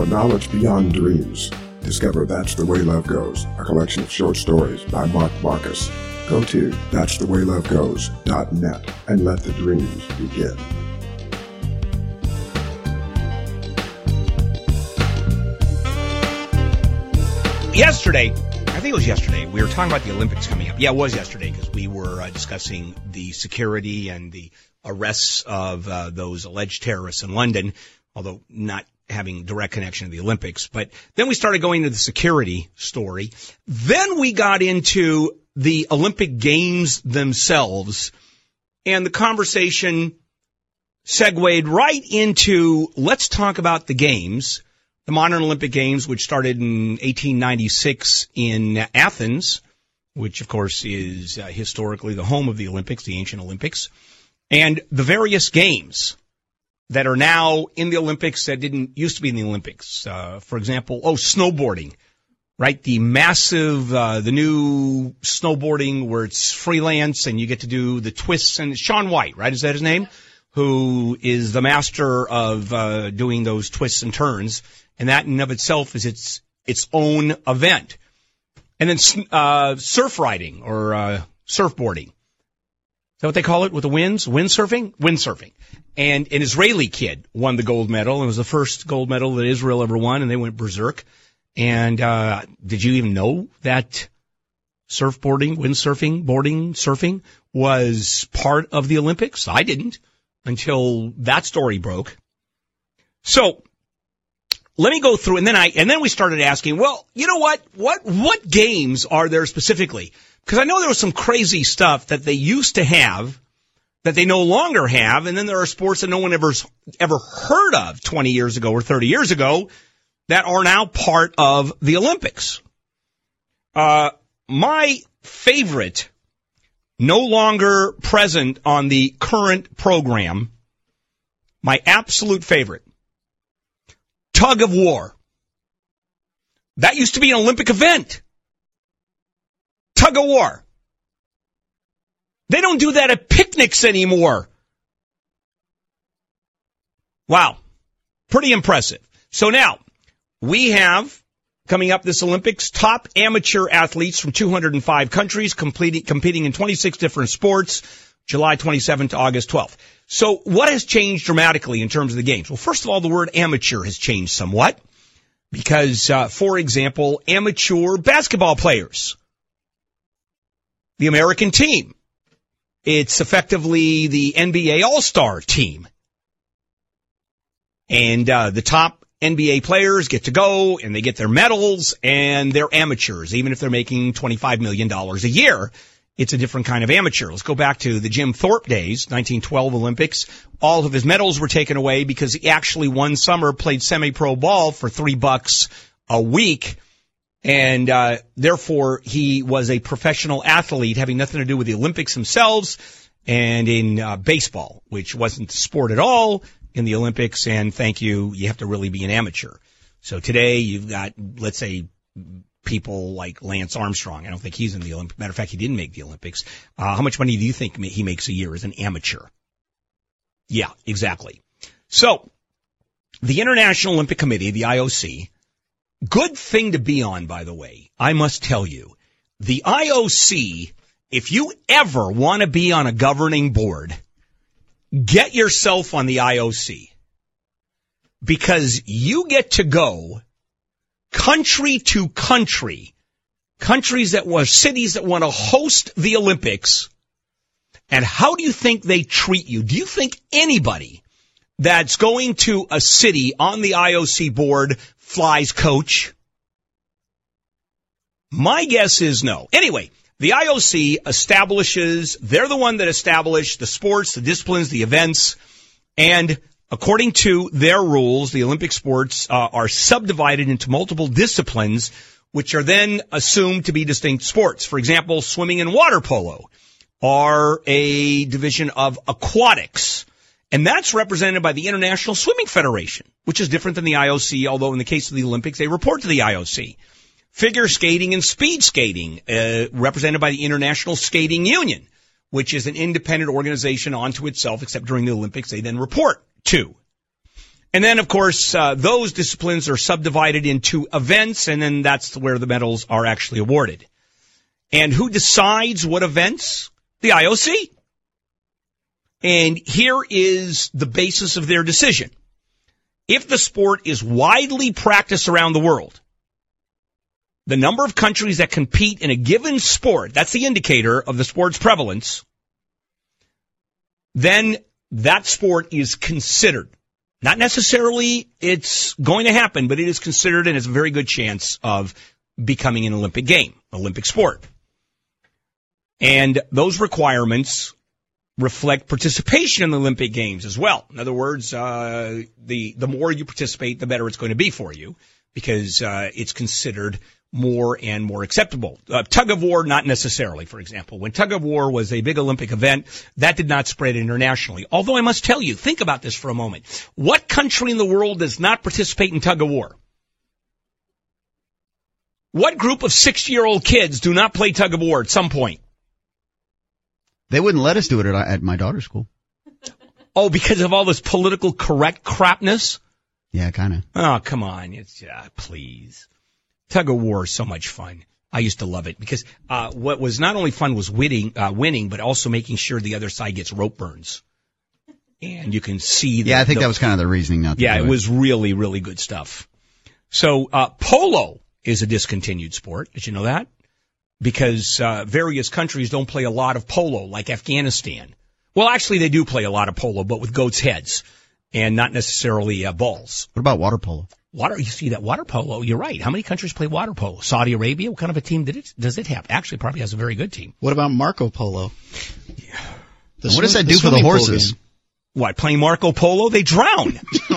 for knowledge beyond dreams. Discover That's the Way Love Goes, a collection of short stories by Mark Marcus. Go to that'sthewaylovegoes.net and let the dreams begin. Yesterday, I think it was yesterday, we were talking about the Olympics coming up. Yeah, it was yesterday because we were discussing the security and the arrests of those alleged terrorists in London, although not having direct connection to the Olympics. But then we started going to the security story. Then we got into the Olympic Games themselves, and the conversation segued right into, let's talk about the games, the modern Olympic Games, which started in 1896 in Athens, which, of course, is historically the home of the Olympics, the ancient Olympics, and the various games that are now in the Olympics that didn't used to be in the Olympics. For example, snowboarding, right? The massive, the new snowboarding where it's freelance and you get to do the twists. And Shaun White, right? Is that his name? Who is the master of doing those twists and turns. And that in and of itself is its own event. And then surf riding or surfboarding. Is that what they call it with the winds? Windsurfing? Windsurfing. And an Israeli kid won the gold medal. It was the first gold medal that Israel ever won, and they went berserk. And did you even know that surfboarding, windsurfing, boarding, surfing was part of the Olympics? I didn't until that story broke. So let me go through, and then we started asking, well, you know what games are there specifically? Because I know there was some crazy stuff that they used to have that they no longer have, and then there are sports that no one ever heard of 20 years ago or 30 years ago that are now part of the Olympics. My favorite, no longer present on the current program, my absolute favorite, tug of war. That used to be an Olympic event. Tug of war. They don't do that at picnics anymore. Wow. Pretty impressive. So now, we have, coming up this Olympics, top amateur athletes from 205 countries competing in 26 different sports, July 27th to August 12th. So what has changed dramatically in terms of the games? Well, first of all, the word amateur has changed somewhat because, for example, amateur basketball players, the American team, it's effectively the NBA All-Star team. And the top NBA players get to go, and they get their medals, and they're amateurs. Even if they're making $25 million a year, it's a different kind of amateur. Let's go back to the Jim Thorpe days, 1912 Olympics. All of his medals were taken away because he actually one summer played semi-pro ball for $3 a week. And therefore, he was a professional athlete having nothing to do with the Olympics themselves and in baseball, which wasn't the sport at all in the Olympics. And thank you, you have to really be an amateur. So today you've got, let's say, people like Lance Armstrong. I don't think he's in the Olympics. Matter of fact, he didn't make the Olympics. How much money do you think he makes a year as an amateur? Yeah, exactly. So the International Olympic Committee, the IOC, good thing to be on, by the way. I must tell you, the IOC, if you ever want to be on a governing board, get yourself on the IOC because you get to go country to country, countries that were cities that want to host the Olympics. And how do you think they treat you? Do you think anybody that's going to a city on the IOC board flies coach? My guess is no. Anyway, the IOC they're the one that established the sports, the disciplines, the events, and according to their rules, the Olympic sports are subdivided into multiple disciplines, which are then assumed to be distinct sports. For example, swimming and water polo are a division of aquatics. And that's represented by the International Swimming Federation, which is different than the IOC, although in the case of the Olympics, they report to the IOC. Figure skating and speed skating, represented by the International Skating Union, which is an independent organization unto itself, except during the Olympics, they then report to. And then, of course, those disciplines are subdivided into events, and then that's where the medals are actually awarded. And who decides what events? The IOC. And here is the basis of their decision. If the sport is widely practiced around the world, the number of countries that compete in a given sport, that's the indicator of the sport's prevalence, then that sport is considered. Not necessarily it's going to happen, but it is considered and has a very good chance of becoming an Olympic game, Olympic sport. And those requirements reflect participation in the Olympic Games as well. In other words, the more you participate, the better it's going to be for you because it's considered more and more acceptable. Tug of war, not necessarily, for example. When tug of war was a big Olympic event, that did not spread internationally. Although I must tell you, think about this for a moment. What country in the world does not participate in tug of war? What group of 6-year-old kids do not play tug of war at some point? They wouldn't let us do it at my daughter's school. Oh, because of all this political correct crapness? Yeah, kind of. Oh, come on. Please. Tug of war is so much fun. I used to love it because what was not only fun was winning, but also making sure the other side gets rope burns. And you can see I think that was kind of the reasoning not to do it. It was really, really good stuff. So polo is a discontinued sport. Did you know that? Because various countries don't play a lot of polo, like Afghanistan. Well, actually, they do play a lot of polo, but with goats' heads and not necessarily balls. What about water polo? You see that water polo, you're right. How many countries play water polo? Saudi Arabia, what kind of a team does it have? Actually, probably has a very good team. What about Marco Polo? Yeah. What does that do for the horses? What, playing Marco Polo? They drown.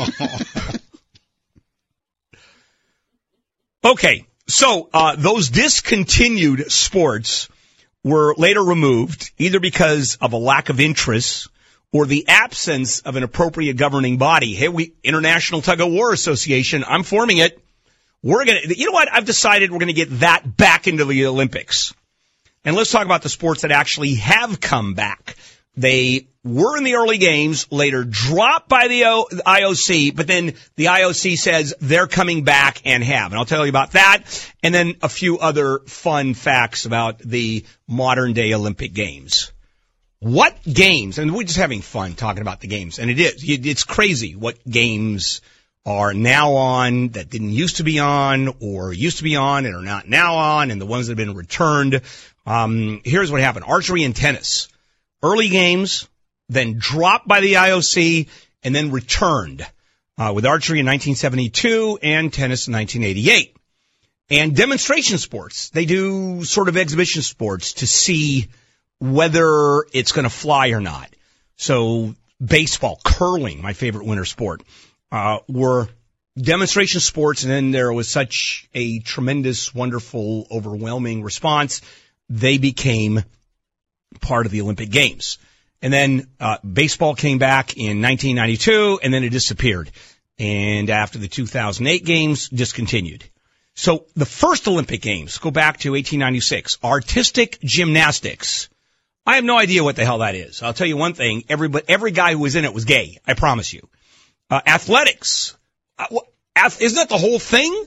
Okay. So, those discontinued sports were later removed, either because of a lack of interest or the absence of an appropriate governing body. Hey, International Tug of War Association, I'm forming it. You know what? I've decided we're gonna get that back into the Olympics. And let's talk about the sports that actually have come back. They were in the early games, later dropped by the IOC, but then the IOC says they're coming back and have. And I'll tell you about that, and then a few other fun facts about the modern-day Olympic Games. What games, and we're just having fun talking about the games, and it's crazy what games are now on that didn't used to be on, or used to be on and are not now on, and the ones that have been returned. Here's what happened. Archery and tennis. Early games, then dropped by the IOC, and then returned, with archery in 1972 and tennis in 1988. And demonstration sports. They do sort of exhibition sports to see whether it's going to fly or not. So baseball, curling, my favorite winter sport, were demonstration sports, and then there was such a tremendous, wonderful, overwhelming response, they became part of the Olympic Games. And then baseball came back in 1992, and then it disappeared. And after the 2008 games, discontinued. So the first Olympic Games, go back to 1896, artistic gymnastics. I have no idea what the hell that is. I'll tell you one thing, every guy who was in it was gay, I promise you. Athletics. Isn't that the whole thing?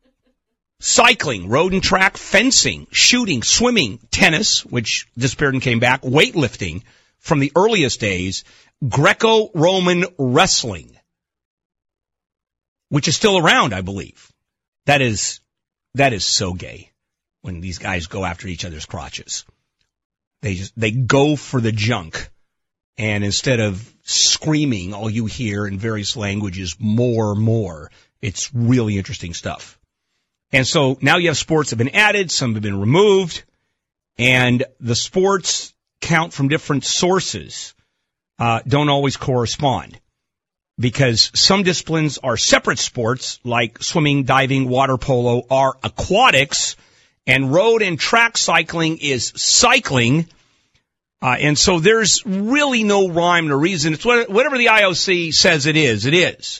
Cycling, road and track, fencing, shooting, swimming, tennis, which disappeared and came back, weightlifting from the earliest days, Greco-Roman wrestling, which is still around, I believe. That is so gay when these guys go after each other's crotches. They go for the junk, and instead of screaming, all you hear in various languages, more. It's really interesting stuff. And so now you have sports that have been added, some have been removed, and the sports count from different sources don't always correspond, because some disciplines are separate sports, like swimming, diving, water polo are aquatics, and road and track cycling is cycling. And so there's really no rhyme or reason. It's whatever the IOC says it is, it is.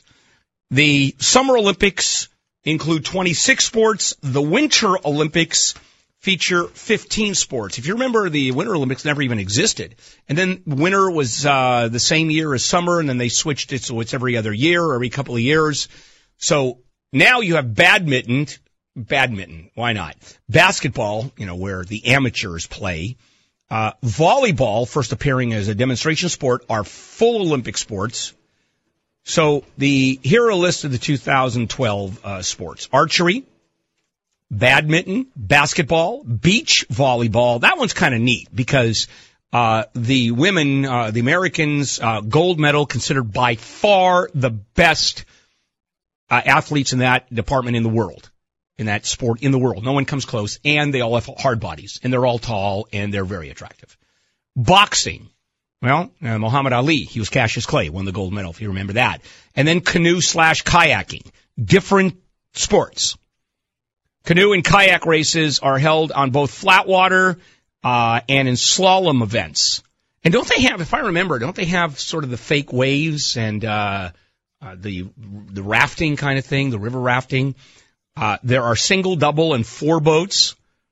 The Summer Olympics include 26 sports. The Winter Olympics feature 15 sports. If you remember, the Winter Olympics never even existed. And then winter was the same year as summer, and then they switched it so it's every other year or every couple of years. So now you have badminton, why not? Basketball, where the amateurs play. Volleyball, first appearing as a demonstration sport, are full Olympic sports. So here are a list of the 2012 sports. Archery, badminton, basketball, beach volleyball. That one's kind of neat because the women, the Americans, gold medal, considered by far the best athletes in that department in the world, in that sport in the world. No one comes close, and they all have hard bodies, and they're all tall, and they're very attractive. Boxing. Well, Muhammad Ali, he was Cassius Clay, won the gold medal, if you remember that. And then canoe/kayaking. Different sports. Canoe and kayak races are held on both flat water and in slalom events. And don't they have sort of the fake waves and the rafting kind of thing, the river rafting? There are single, double, and 4 boats.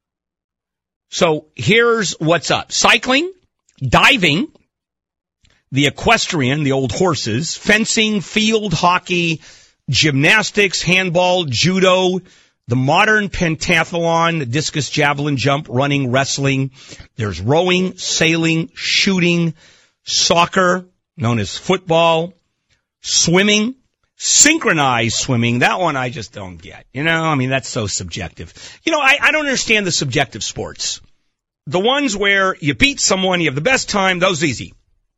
So here's what's up. Cycling, diving, the equestrian, the old horses, fencing, field hockey, gymnastics, handball, judo, the modern pentathlon, the discus, javelin, jump, running, wrestling. There's rowing, sailing, shooting, soccer, known as football, swimming, synchronized swimming. That one I just don't get. That's so subjective. I don't understand the subjective sports. The ones where you beat someone, you have the best time, those easy.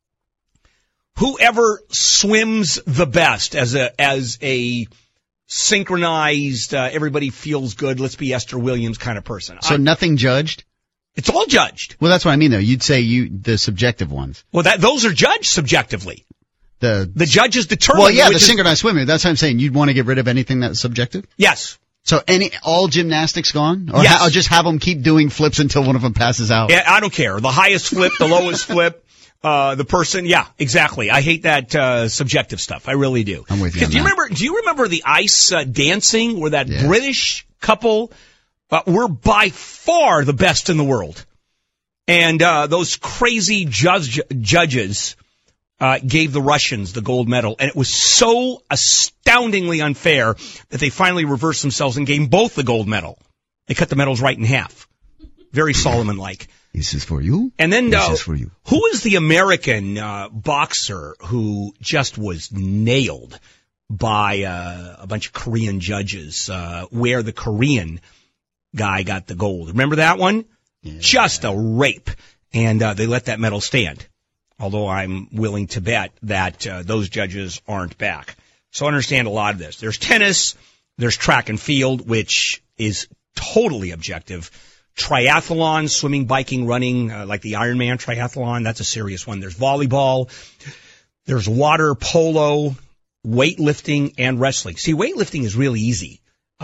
Whoever swims the best as a synchronized, everybody feels good, let's be Esther Williams kind of person. So nothing judged? It's all judged. Well, that's what I mean, though. You'd say the subjective ones. Well, those are judged subjectively. The judges determine. Well, yeah, the synchronized swimming. That's what I'm saying. You'd want to get rid of anything that's subjective? Yes. So all gymnastics gone? Or yes. I'll just have them keep doing flips until one of them passes out? Yeah, I don't care. The highest flip, the lowest flip. The person, yeah, exactly. I hate that subjective stuff. I really do. I'm with you on that. Do you remember the ice dancing where that British couple were by far the best in the world? And those crazy judges gave the Russians the gold medal, and it was so astoundingly unfair that they finally reversed themselves and gave both the gold medal. They cut the medals right in half. Very Solomon-like. This is for you. And then, this is for you. Who is the American boxer who just was nailed by a bunch of Korean judges, where the Korean guy got the gold? Remember that one? Yeah. Just a rape. And they let that medal stand. Although I'm willing to bet that those judges aren't back. So I understand a lot of this. There's tennis. There's track and field, which is totally objective. Triathlon, swimming, biking, running, like the Ironman triathlon. That's a serious one. There's volleyball. There's water polo, weightlifting, and wrestling. See, weightlifting is really easy.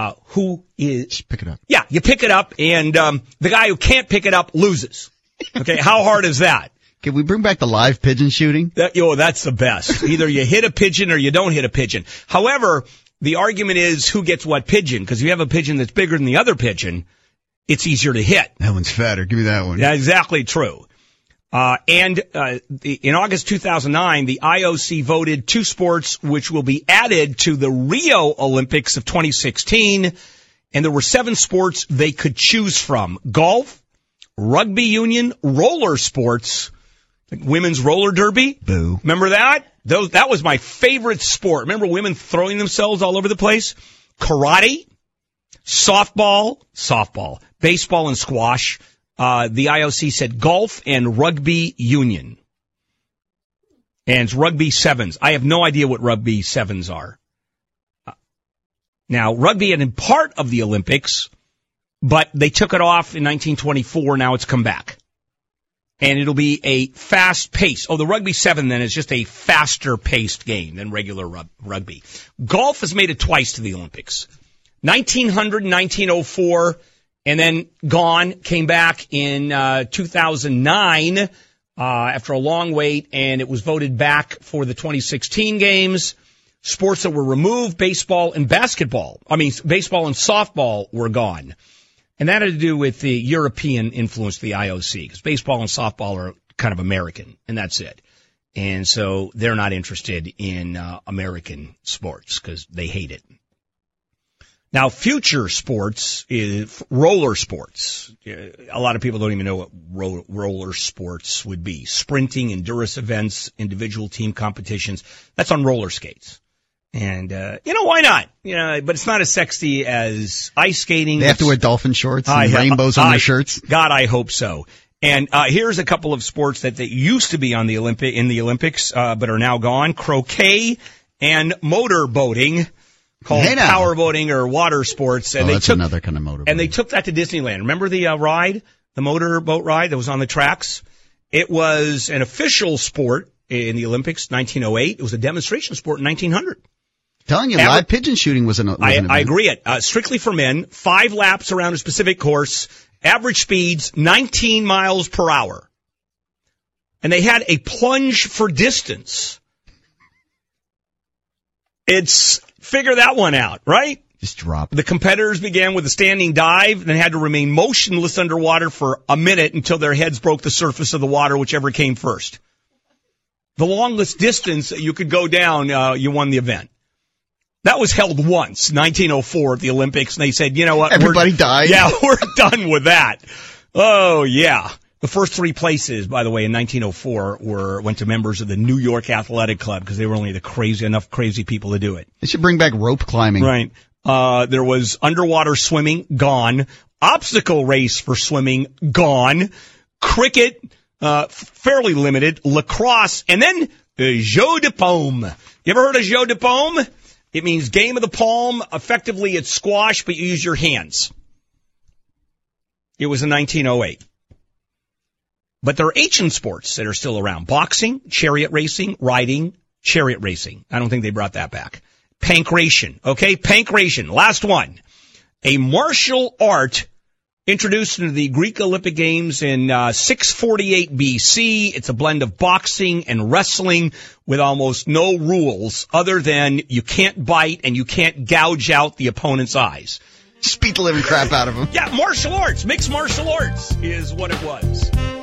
Just pick it up. Yeah, you pick it up, and the guy who can't pick it up loses. Okay, how hard is that? Can we bring back the live pigeon shooting? That's the best. Either you hit a pigeon or you don't hit a pigeon. However, the argument is who gets what pigeon, because if you have a pigeon that's bigger than the other pigeon, it's easier to hit. That one's fatter. Give me that one. Yeah, exactly true. In August 2009, the IOC voted 2 sports which will be added to the Rio Olympics of 2016. And there were 7 sports they could choose from. Golf, rugby union, roller sports, like women's roller derby. Boo. Remember that? That was my favorite sport. Remember women throwing themselves all over the place? Karate, softball, baseball, and squash. The IOC said golf and rugby union. And it's rugby sevens. I have no idea what rugby sevens are. Now, rugby had been part of the Olympics, but they took it off in 1924. Now it's come back. And it'll be a fast pace. Oh, the rugby 7 then is just a faster paced game than regular rugby. Golf has made it twice to the Olympics. 1900, 1904, and then gone, came back in 2009 after a long wait, and it was voted back for the 2016 games. Sports that were removed, baseball and softball were gone. And that had to do with the European influence of the IOC, because baseball and softball are kind of American, and that's it. And so they're not interested in American sports because they hate it. Now, future sports is roller sports. A lot of people don't even know what roller sports would be. Sprinting, endurance events, individual team competitions. That's on roller skates. And, why not? But it's not as sexy as ice skating. They have to wear dolphin shorts and rainbows on their shirts. God, I hope so. And here's a couple of sports that used to be on the Olympics, but are now gone. Croquet and motor boating, called power boating or water sports. And that's another kind of motor. And they took that to Disneyland. Remember the ride, the motor boat ride that was on the tracks? It was an official sport in the Olympics, 1908. It was a demonstration sport in 1900. Telling you, live pigeon shooting was an event. I agree. Strictly for men, 5 laps around a specific course. Average speeds, 19 miles per hour. And they had a plunge for distance. Figure that one out, right? Just drop. The competitors began with a standing dive, then had to remain motionless underwater for a minute until their heads broke the surface of the water, whichever came first. The longest distance that you could go down, you won the event. That was held once, 1904 at the Olympics, and they said, you know what? Everybody died. Yeah, we're done with that. Oh, yeah. The first 3 places, by the way, in 1904 went to members of the New York Athletic Club because they were only enough crazy people to do it. They should bring back rope climbing. Right. There was underwater swimming, gone. Obstacle race for swimming, gone. Cricket, fairly limited. Lacrosse, and then Jeu de Paume. You ever heard of Jeu de Paume? It means game of the palm. Effectively, it's squash, but you use your hands. It was in 1908. But there are ancient sports that are still around. Boxing, chariot racing, riding, chariot racing. I don't think they brought that back. Pankration. Okay, pankration. Last one. A martial art introduced into the Greek Olympic Games in 648 BC. It's a blend of boxing and wrestling with almost no rules other than you can't bite and you can't gouge out the opponent's eyes. Just beat the living crap out of them. Yeah, martial arts. Mixed martial arts is what it was.